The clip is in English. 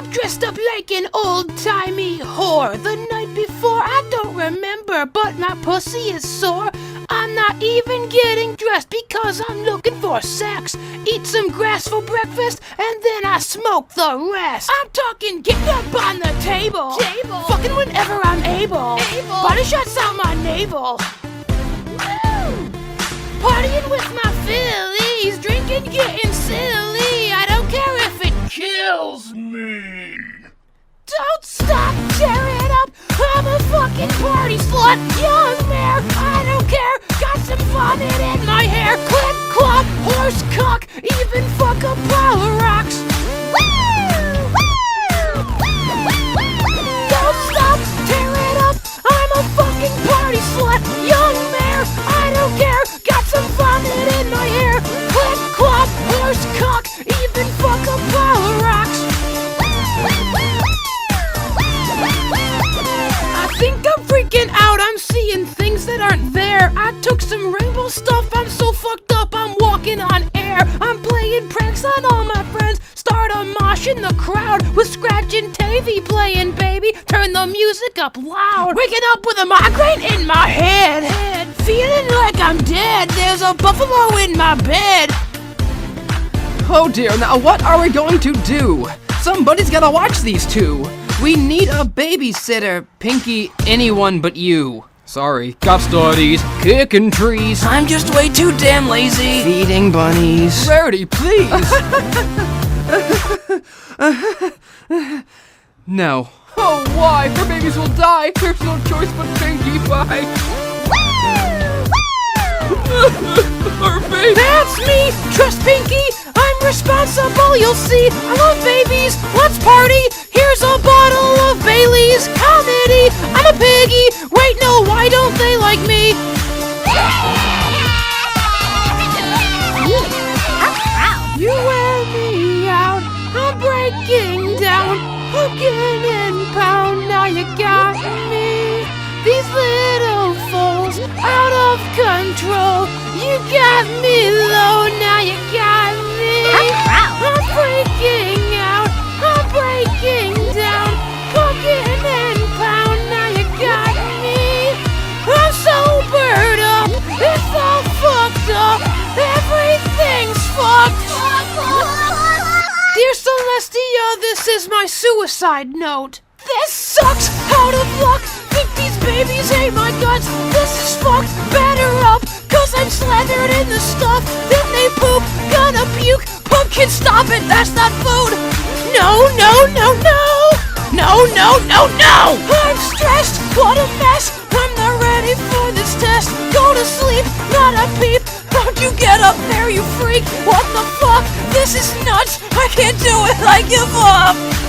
up dressed up like an old-timey whore. The night before, I don't remember, but my pussy is sore. I'm not even getting dressed because I'm looking for sex. Eat some grass for breakfast, and then I smoke the rest. I'm talking getting up on the table. Fucking whenever I'm able. Body shots out my navel. Partying with my fillies, drinking, getting silly. I don't care if it kills me. Don't stop, tear it up. I'm a fucking party slut, young mare. I don't care, got some vomit in my hair. Clip, clop, horse cock, even fuck a pile of rocks. Don't stop, tear it up. I'm a fucking party slut, young mare. I don't care, got some vomit in my hair. Clip, clop, horse cock, even fuck a pile of rocks. I think I'm freaking out, I'm seeing things that aren't there. I took some rainbow stuff, I'm so fucked up, I'm walking on air. I'm playing pranks on all my friends, start a mosh in the crowd with Scratch and Tavy playing, baby. Turn the music up loud. Waking up with a migraine in my head. Feeling like I'm dead, there's a buffalo in my bed. Oh dear, now what are we going to do? Somebody's gotta watch these two. We need a babysitter, Pinky, anyone but you. Sorry, got studies, kicking trees. I'm just way too damn lazy. Feeding bunnies. Rarity, please. No. Oh, why? Our babies will die. There's no choice but Pinkie Pie. Our baby. That's me. Trust Pinky. I'm responsible. You'll see. I love babies. Let's party. Here's a bottle of Bailey's comedy. I'm a piggy. Wait, no. Why don't they like me? You wear me out. I'm breaking down. Hooking and pound. Now you got me. These little foes out of control. You got me low. Now you got me. I'm freaking out. I'm breaking down. Hooking and pound. Now you got me. I'm sobered up. It's all fucked up. Everything's fucked. Dear Celestia, this is my suicide note. This sucks. Out of luck. Think these babies hate my guts. This is fucked. Batter up. Cause I'm slathered in the stuff. Then they poop. Gonna puke. Pumpkin, stop it. That's not food. No, no, no, no. No, no, no, no. I'm stressed. What a mess. I'm not ready for this test. Go to sleep. Not a peep. Don't you get up there, you freak. What the fuck? This is nuts. I can't do it. I give up.